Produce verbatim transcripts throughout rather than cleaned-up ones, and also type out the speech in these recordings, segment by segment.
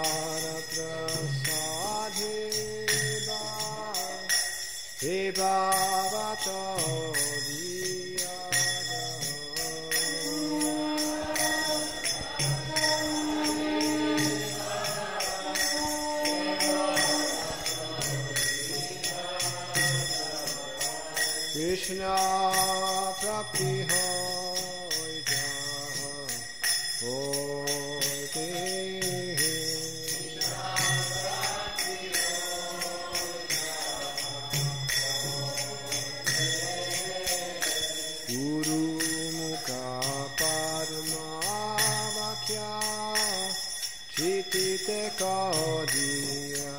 Krishna Prapti Hoy Hoy Guru Mukha Padma Vakya Chitite Kadiya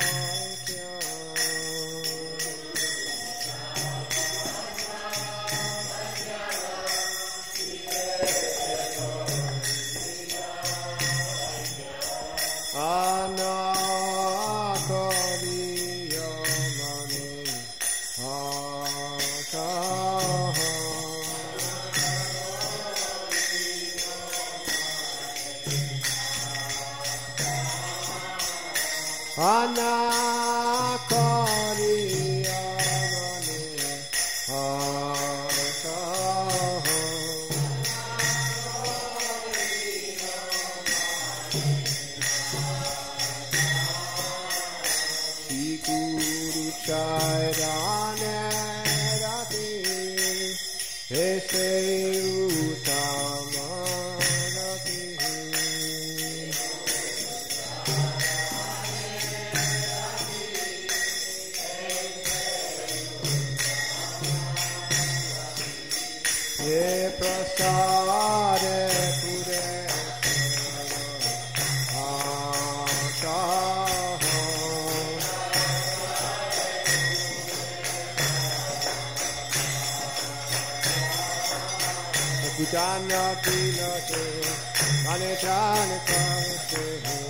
Jana Pila Se Mane Jana Se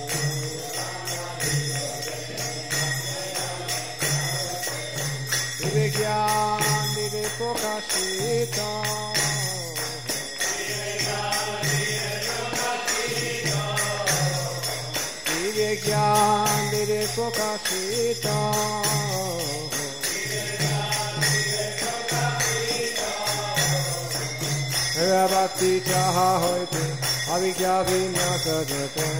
Vivekyan Vive Pokashita Vivekyan Vive Pokashita Bhakti chaha hoite avidya vinyasa jate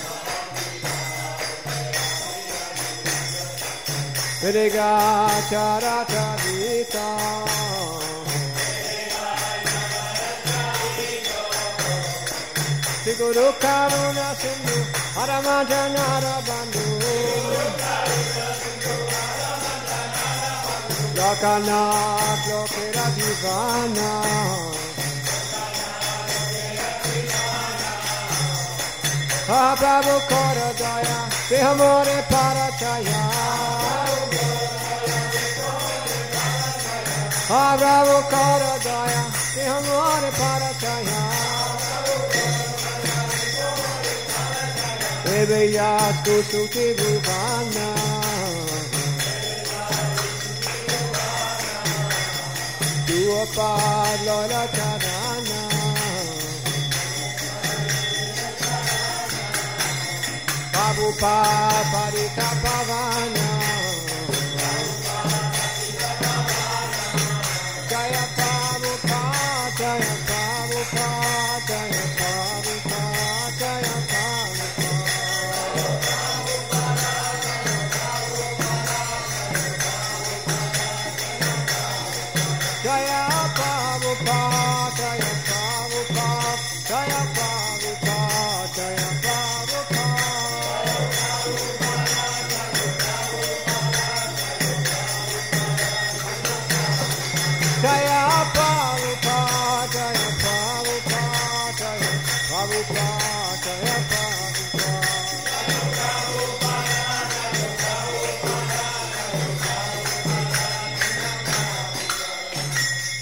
Vedega chara chadita Shri Guru Karuna Sindhu Haramajana Bandhu Lokanath Lokera Divana Ah, Prabhu Kora Daya, Se Hamore Parachaya. Ah, Prabhu Kora Daya, Se Hamore Parachaya. Eve Yastu Suti Bhuvana. Dua Pad Lola Chadana. Prabhupada Parita Pavana Jaya Prabhupada Jaya Prabhupada Jaya Prabhupada Jaya Prabhupada Jaya Prabhupada Jaya Prabhupada